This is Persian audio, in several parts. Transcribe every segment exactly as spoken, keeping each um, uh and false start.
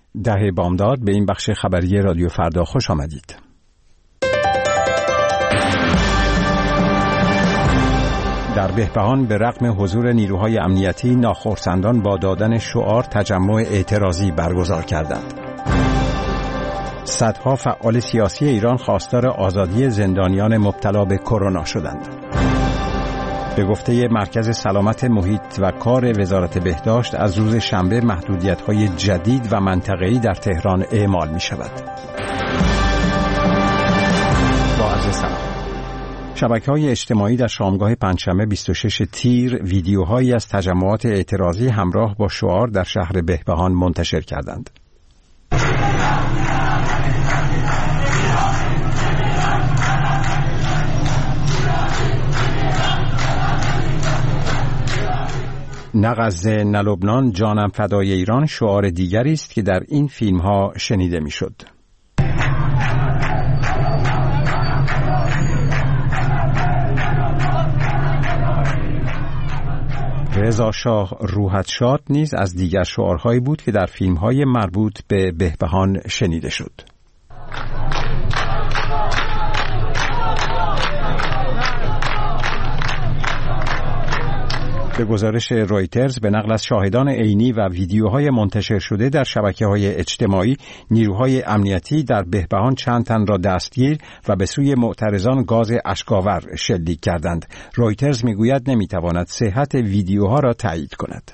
ده بامداد به این بخش خبری رادیو فردا خوش آمدید. در بهبهان به رغم حضور نیروهای امنیتی، ناخرسندان با دادن شعار تجمع اعتراضی برگزار کردند. صدها فعال سیاسی ایران خواستار آزادی زندانیان مبتلا به کرونا شدند. به گفته مرکز سلامت محیط و کار وزارت بهداشت، از روز شنبه محدودیت‌های جدید و منطقه‌ای در تهران اعمال می‌شود. با عرض سلام. شبکه‌های اجتماعی در شامگاه پنجشنبه بیست و شش تیر ویدیوهایی از تجمعات اعتراضی همراه با شعار در شهر بهبهان منتشر کردند. نه غزه نه لبنان، جانم فدای ایران شعار دیگری است که در این فیلم‌ها شنیده می‌شد. رضا شاه روحت شاد نیز از دیگر شعارهایی بود که در فیلم‌های مربوط به بهبهان شنیده شد. به گزارش رویترز به نقل از شاهدان عینی و ویدیوهای منتشر شده در شبکه‌های اجتماعی، نیروهای امنیتی در بهبهان چند تن را دستگیر و به سوی معترضان گاز اشک‌آور شلیک کردند. رویترز میگوید نمیتواند صحت ویدیوها را تایید کند.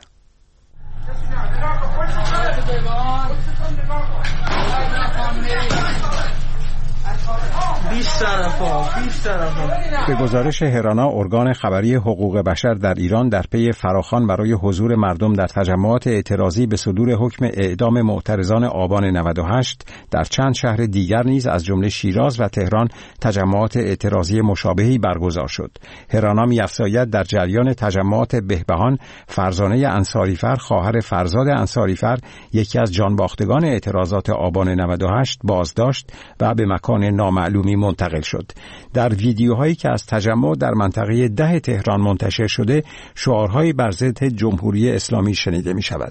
به گزارش هرانا، ارگان خبری حقوق بشر در ایران در پی فراخوان برای حضور مردم در تجمعات اعتراضی به صدور حکم اعدام معترضان آبان نود و هشت در چند شهر دیگر نیز از جمله شیراز و تهران تجمعات اعتراضی مشابهی برگزار شد. هرانا می‌افزاید در جریان تجمعات بهبهان، فرزانه انصاریفر، خواهر فرزاد انصاریفر، یکی از جانباختگان اعتراضات آبان نود و هشت، بازداشت و به مکان نامعلومی منتقل شد. در ویدیوهایی که از تجمع در منطقه ده تهران منتشر شده، شعارهایی بر ضد جمهوری اسلامی شنیده می شود.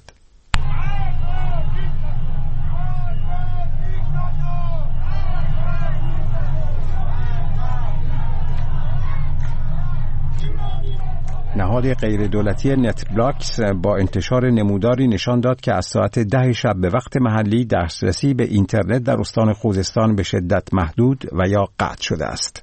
نهاد غیردولتی نت بلاکس با انتشار نموداری نشان داد که از ساعت ده شب به وقت محلی دسترسی به اینترنت در استان خوزستان به شدت محدود و یا قطع شده است.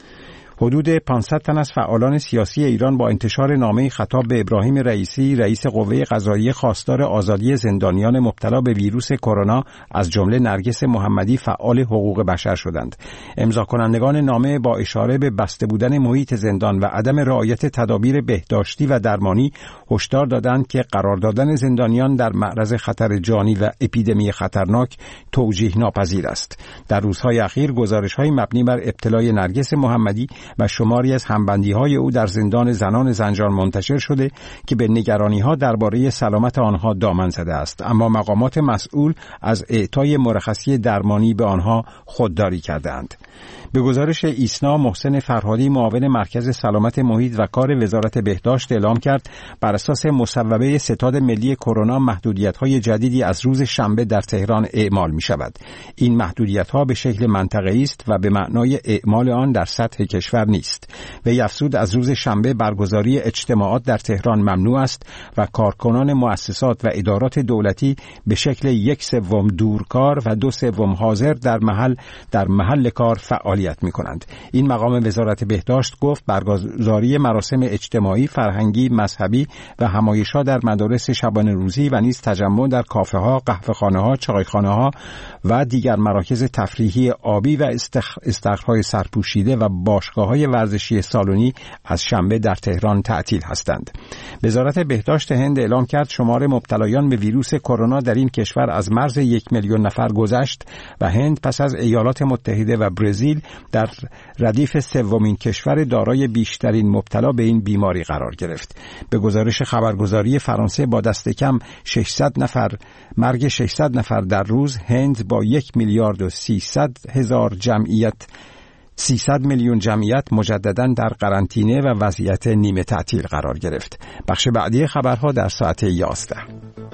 حدود پانصد تن از فعالان سیاسی ایران با انتشار نامه خطاب به ابراهیم رئیسی، رئیس قوه قضاییه، خواستار آزادی زندانیان مبتلا به ویروس کرونا، از جمله نرگس محمدی، فعال حقوق بشر شدند. امضا کنندگان نامه با اشاره به بسته بودن محیط زندان و عدم رعایت تدابیر بهداشتی و درمانی هشدار دادند که قرار دادن زندانیان در معرض خطر جانی و اپیدمی خطرناک توجیه ناپذیر است. در روزهای اخیر گزارش‌های مبنی بر ابتلای نرگس محمدی و شماری از همبندی‌های او در زندان زنان زنجان منتشر شده که به نگرانی‌ها درباره سلامت آنها دامن زده است، اما مقامات مسئول از اعطای مرخصی درمانی به آنها خودداری کردند. به گزارش ایسنا، محسن فرهادی، معاون مرکز سلامت محیط و کار وزارت بهداشت، اعلام کرد بر اساس مصوبه ستاد ملی کرونا محدودیت‌های جدیدی از روز شنبه در تهران اعمال می‌شود. این محدودیت‌ها به شکل منطقه‌ای است و به معنای اعمال آن در سطح کشور نیست. وی افزود از روز شنبه برگزاری اجتماعات در تهران ممنوع است و کارکنان مؤسسات و ادارات دولتی به شکل یک سوم دورکار و دو سوم حاضر در محل در محل کار فعالیت می‌کنند. این مقام وزارت بهداشت گفت برگزاری مراسم اجتماعی، فرهنگی، مذهبی و همایش‌ها در مدارس شبانه روزی و نیز تجمع در کافه‌ها، قهوه‌خانه‌ها، چایخانه‌ها و دیگر مراکز تفریحی آبی و استخ... استخرهای سرپوشیده و باشگاه‌های ورزشی سالونی از شنبه در تهران تعطیل هستند. وزارت بهداشت هند اعلام کرد شمار مبتلایان به ویروس کرونا در این کشور از مرز یک میلیون نفر گذشت و هند پس از ایالات متحده و برزیل در ردیف سومین کشور دارای بیشترین مبتلا به این بیماری قرار گرفت. به گزارش خبرگزاری فرانسه، با دست کم ششصد نفر مرگ ششصد نفر در روز، هند با یک میلیارد و سیصد هزار جمعیت سیصد میلیون جمعیت مجدداً در قرنطینه و وضعیت نیمه تعطیل قرار گرفت. بخش بعدی خبرها در ساعت یازده.